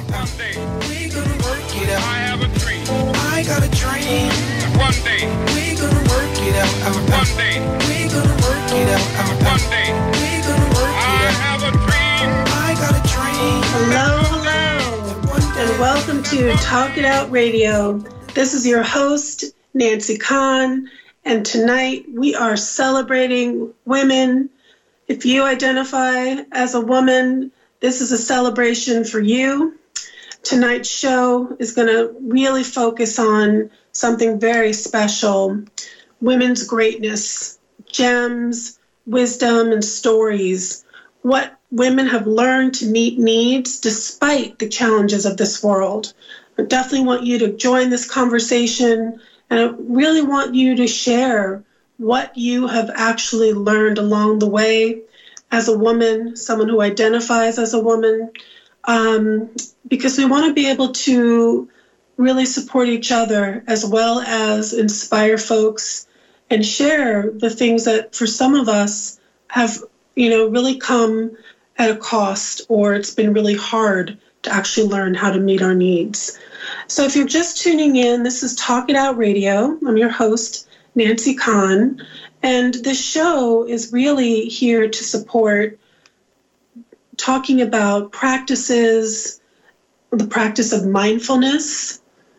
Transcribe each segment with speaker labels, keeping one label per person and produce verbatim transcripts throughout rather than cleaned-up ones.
Speaker 1: One day, we gonna work it out. I have a dream. I got a dream. One day, we gonna work it out. One day, we gonna work it out. One day, we gonna work it out. I have a dream. I got a dream.
Speaker 2: Hello, hello, and welcome to Talk It Out Radio. This is your host, Nancy Kahn, and tonight we are celebrating women. If you identify as a woman, this is a celebration for you. Tonight's show is going to really focus on something very special, women's greatness, gems, wisdom, and stories, what women have learned to meet needs despite the challenges of this world. I definitely want you to join this conversation, and I really want you to share what you have actually learned along the way as a woman, someone who identifies as a woman, um, because we want to be able to really support each other as well as inspire folks and share the things that for some of us have, you know, really come at a cost, or it's been really hard to actually learn how to meet our needs. So if you're just tuning in, this is Talk It Out Radio. I'm your host, Nancy Kahn, and this show is really here to support talking about practices, the practice of mindfulness,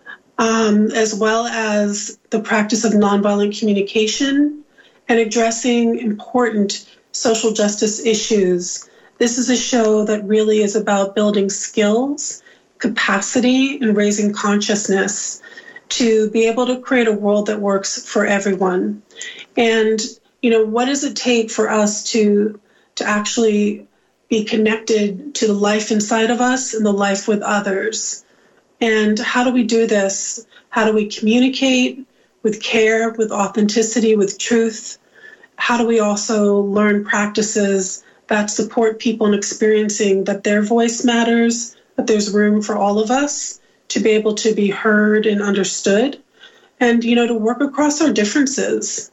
Speaker 2: um, as well as the practice of nonviolent communication and addressing important social justice issues. This is a show that really is about building skills, capacity, and raising consciousness to be able to create a world that works for everyone. And, you know, what does it take for us to to actually be connected to the life inside of us and the life with others? And how do we do this? How do we communicate with care, with authenticity, with truth? How do we also learn practices that support people in experiencing that their voice matters, that there's room for all of us to be able to be heard and understood, and, you know, to work across our differences.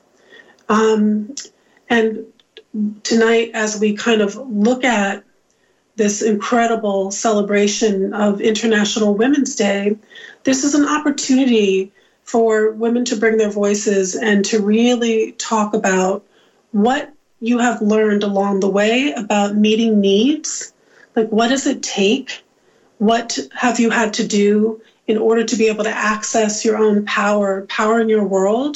Speaker 2: Um, and tonight, as we kind of look at this incredible celebration of International Women's Day, this is an opportunity for women to bring their voices and to really talk about what you have learned along the way about meeting needs. Like, what does it take? What have you had to do in order to be able to access your own power, power in your world,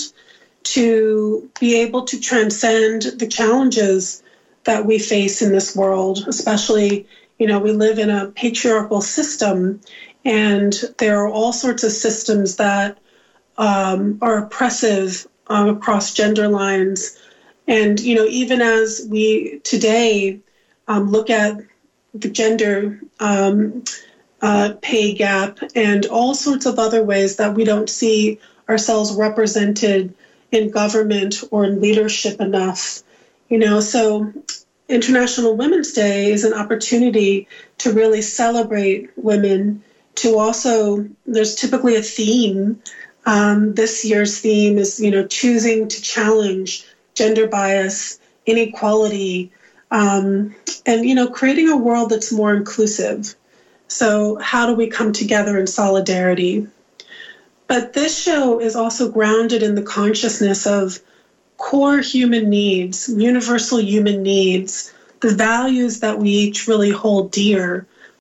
Speaker 2: to be able to transcend the challenges that we face in this world? Especially, you know, we live in a patriarchal system, and there are all sorts of systems that um, are oppressive uh, across gender lines. And, you know, even as we today um, look at the gender um Uh, pay gap and all sorts of other ways that we don't see ourselves represented in government or in leadership enough. You know, so International Women's Day is an opportunity to really celebrate women, to also, there's typically a theme. Um, this year's theme is, you know, choosing to challenge gender bias, inequality, um, and, you know, creating a world that's more inclusive. So how do we come together in solidarity? But this show is also grounded in the consciousness of core human needs, universal human needs, the values that we each really hold dear,